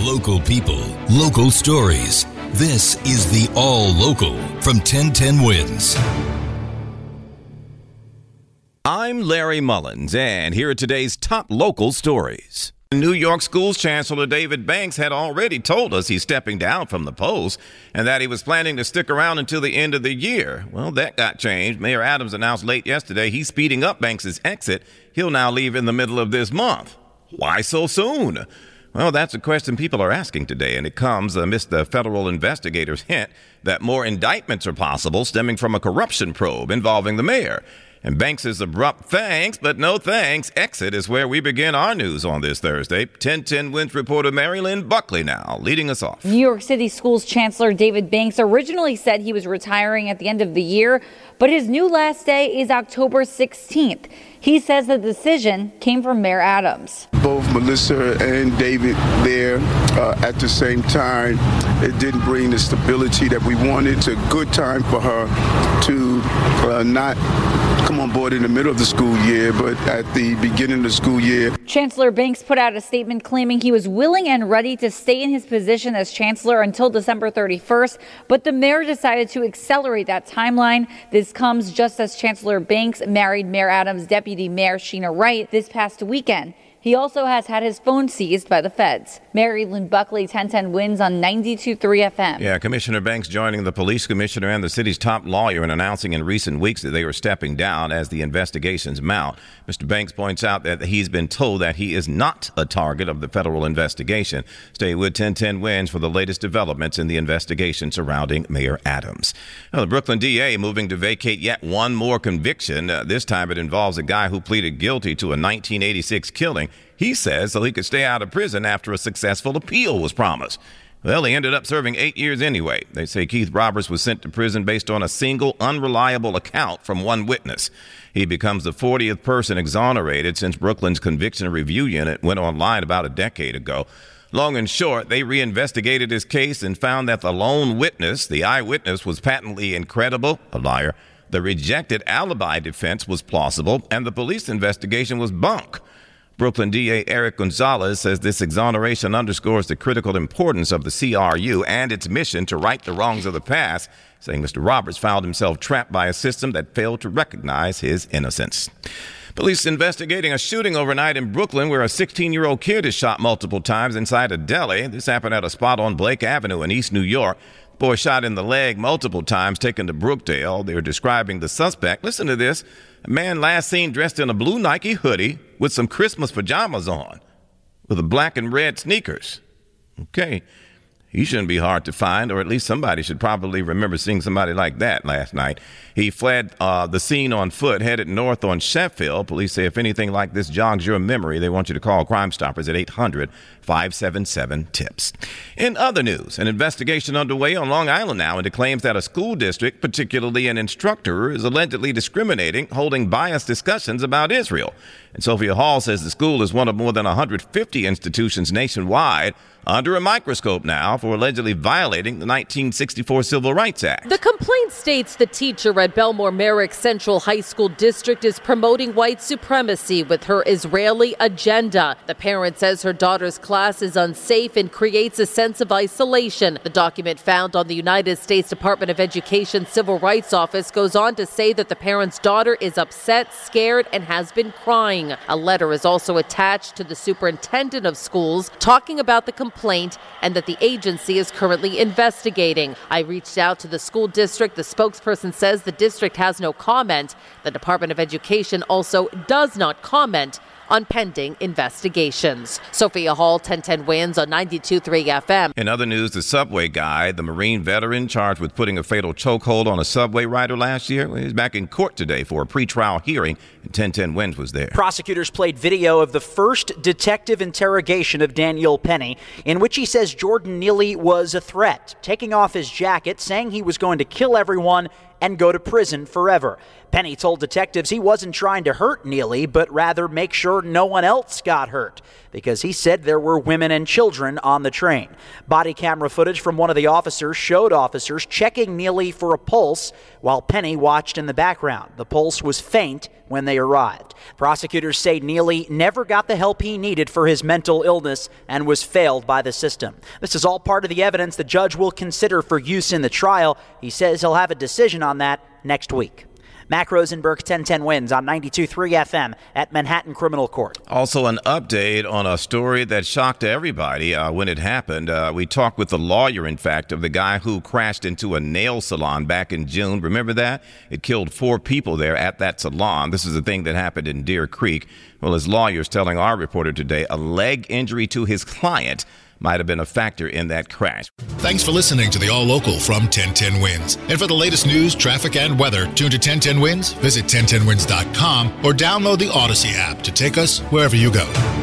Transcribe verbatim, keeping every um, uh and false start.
Local people, local stories. This is the All Local from ten ten Wins. I'm Larry Mullins, and here are today's top local stories. New York Schools Chancellor David Banks had already told us he's stepping down from the post and that he was planning to stick around until the end of the year. Well, that got changed. Mayor Adams announced late yesterday he's speeding up Banks' exit. He'll now leave in the middle of this month. Why so soon? Well, that's a question people are asking today, and it comes amidst the federal investigators' hint that more indictments are possible stemming from a corruption probe involving the mayor. And Banks' abrupt thanks, but no thanks, exit is where we begin our news on this Thursday. ten ten Wins reporter Mary Lynn Buckley now, leading us off. New York City Schools Chancellor David Banks originally said he was retiring at the end of the year, but his new last day is October sixteenth. He says the decision came from Mayor Adams. Both Melissa and David there uh, at the same time. It didn't bring the stability that we wanted. It's a good time for her to uh, not come on board in the middle of the school year, but at the beginning of the school year. Chancellor Banks put out a statement claiming he was willing and ready to stay in his position as chancellor until December thirty-first, but the mayor decided to accelerate that timeline. This comes just as Chancellor Banks married Mayor Adams' deputy mayor Sheena Wright this past weekend. He also has had his phone seized by the feds. Mary Lynn Buckley, ten ten Wins on ninety-two point three F M. Yeah, Commissioner Banks joining the police commissioner and the city's top lawyer in announcing in recent weeks that they were stepping down as the investigations mount. Mister Banks points out that he's been told that he is not a target of the federal investigation. Stay with ten ten Wins for the latest developments in the investigation surrounding Mayor Adams. Well, the Brooklyn D A moving to vacate yet one more conviction. Uh, this time it involves a guy who pleaded guilty to a nineteen eighty-six killing. He says so he could stay out of prison after a successful appeal was promised. Well, he ended up serving eight years anyway. They say Keith Roberts was sent to prison based on a single unreliable account from one witness. He becomes the fortieth person exonerated since Brooklyn's conviction review unit went online about a decade ago. Long and short, they reinvestigated his case and found that the lone witness, the eyewitness, was patently incredible, a liar. The rejected alibi defense was plausible, and the police investigation was bunk. Brooklyn D A Eric Gonzalez says this exoneration underscores the critical importance of the C R U and its mission to right the wrongs of the past, saying Mister Roberts found himself trapped by a system that failed to recognize his innocence. Police investigating a shooting overnight in Brooklyn where a sixteen-year-old kid is shot multiple times inside a deli. This happened at a spot on Blake Avenue in East New York. Boy shot in the leg multiple times, taken to Brookdale. They're describing the suspect. Listen to this. A man last seen dressed in a blue Nike hoodie with some Christmas pajamas on, with a black and red sneakers. Okay. He shouldn't be hard to find, or at least somebody should probably remember seeing somebody like that last night. He fled uh, the scene on foot, headed north on Sheffield. Police say if anything like this jogs your memory, they want you to call Crime Stoppers at eight hundred, five seven seven, TIPS. In other news, an investigation underway on Long Island now into claims that a school district, particularly an instructor, is allegedly discriminating, holding biased discussions about Israel. And Sophia Hall says the school is one of more than one hundred fifty institutions nationwide under a microscope now for allegedly violating the nineteen sixty-four Civil Rights Act. The complaint states the teacher at Belmore Merrick Central High School District is promoting white supremacy with her Israeli agenda. The parent says her daughter's class is unsafe and creates a sense of isolation. The document found on the United States Department of Education Civil Rights Office goes on to say that the parent's daughter is upset, scared, and has been crying. A letter is also attached to the superintendent of schools talking about the complaint and that the agency is currently investigating. I reached out to the school district. The spokesperson says the district has no comment. The Department of Education also does not comment on pending investigations. Sophia Hall, ten ten Wins on ninety-two point three F M. In other news, the subway guy, the Marine veteran charged with putting a fatal chokehold on a subway rider last year, well, he's back in court today for a pretrial hearing, and ten ten Wins was there. Prosecutors played video of the first detective interrogation of Daniel Penny, in which he says Jordan Neely was a threat, taking off his jacket, saying he was going to kill everyone and go to prison forever. Penny told detectives he wasn't trying to hurt Neely, but rather make sure no one else got hurt, because he said there were women and children on the train. Body camera footage from one of the officers showed officers checking Neely for a pulse while Penny watched in the background. The pulse was faint when they arrived. Prosecutors say Neely never got the help he needed for his mental illness and was failed by the system. This is all part of the evidence the judge will consider for use in the trial. He says he'll have a decision on that next week. Mac Rosenberg, ten ten Wins on ninety-two point three F M at Manhattan Criminal Court. Also, an update on a story that shocked everybody uh, when it happened. Uh, we talked with the lawyer, in fact, of the guy who crashed into a nail salon back in June. Remember that? It killed four people there at that salon. This is a thing that happened in Deer Creek. Well, his lawyer is telling our reporter today a leg injury to his client might have been a factor in that crash. Thanks for listening to the All Local from ten ten Wins. And for the latest news, traffic, and weather, tune to ten ten Wins, visit ten ten wins dot com, or download the Odyssey app to take us wherever you go.